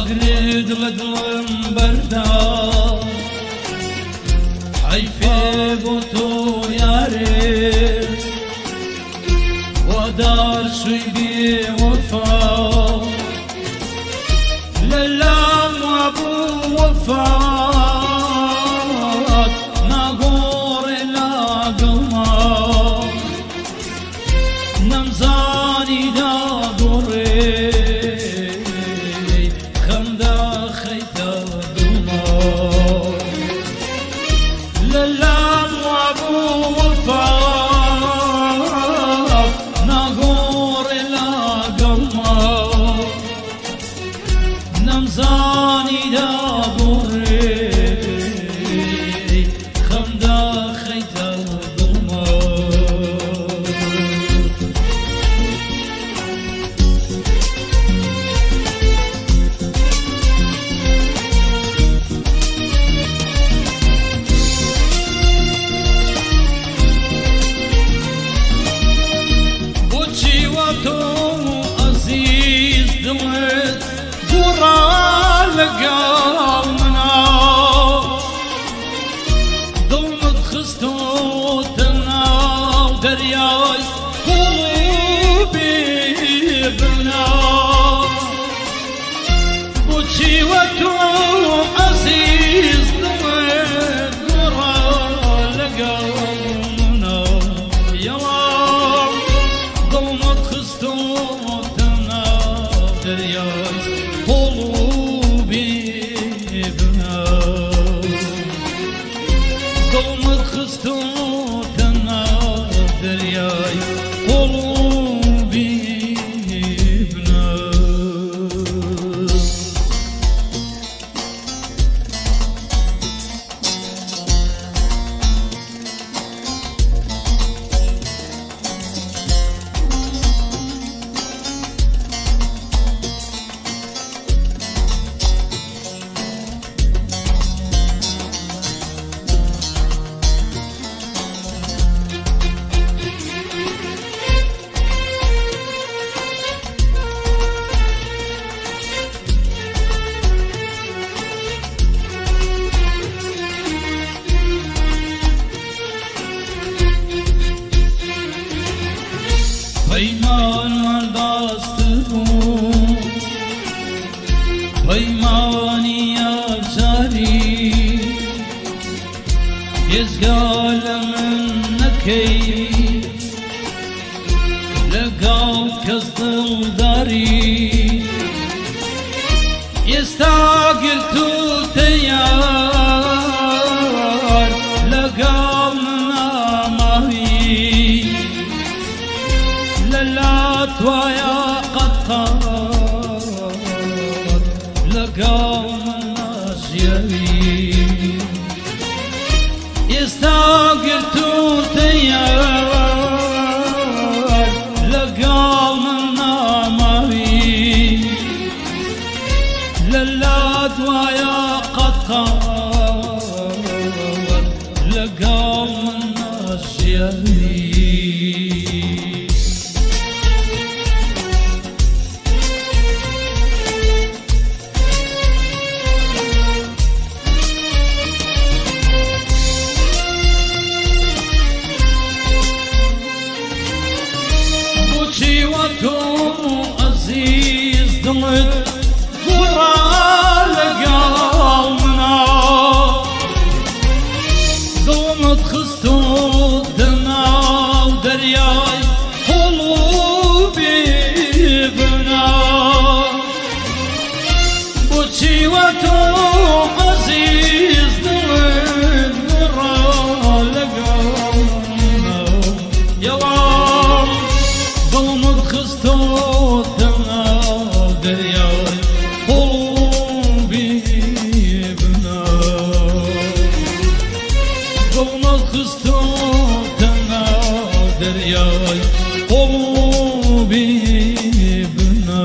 أغرد لدلم بردا حيفي بوتو ياري ودار شوي بي وفا للام وابو وفات ناغور لا قلما نمزاني دا دوري خمدا خيتا قلما للام وابو وفات ناغور لا قلما نمزاني دا دوري خمدا خيتا قلما بوچي واتو عزيز دمت قرا لقاومنا ظلمت خستوتنا ودرياي قلوبي بنا بوچي واتو عزيز دمت قرا لقاومنا يوم ظلمت خستوتنا ودرياي قلوبي بنا ظلمت خستوتنا درياي قلوبي بنا پیمان من دست بود پیمانی افزاری یزگال من نکی لگاو کس دلداری یستاگر تو تیار لگاو ناماوی للات ويا قطار لقاوم الناس يبي يستاقر تيار لقاوم الناموي للات ويا قطار لقاوم الناس يبي عزيز دمت قرا لقاومنا ظلمت خستوتنا ودرياي قلوبي بنا بوچي واتو عزيز دمت قرا لقاومنا يوم ظلمت خستوتنا ودرياي قلوبي بنا ظلمت خستوتنا ودرياي قلوبي بنا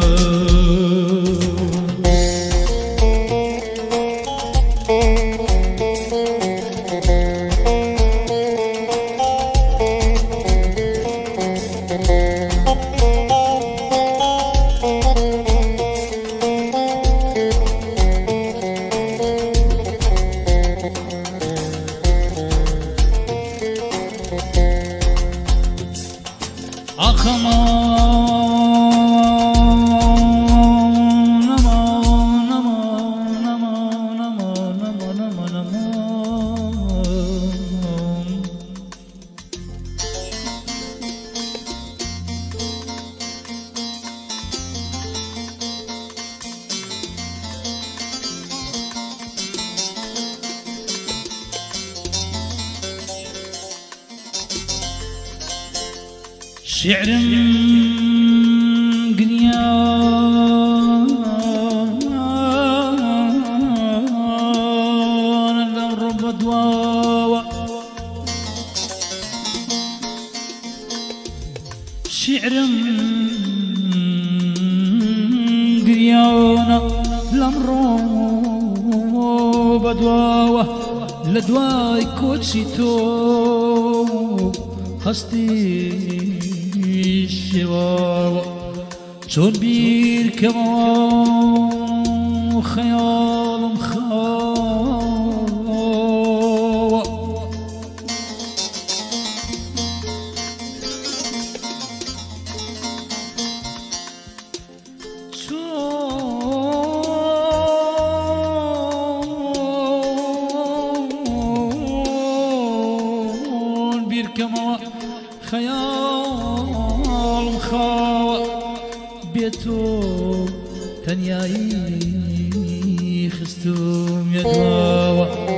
شعرم قريان الأمر بدواوة شعرم قريان الأمر بدواوة لدواي كوتشيتو هستي الشواوة چون بیر کما خیالم خواوة چون بیر کما خیالم خواوة بيتو تنياي خستوم يدواوة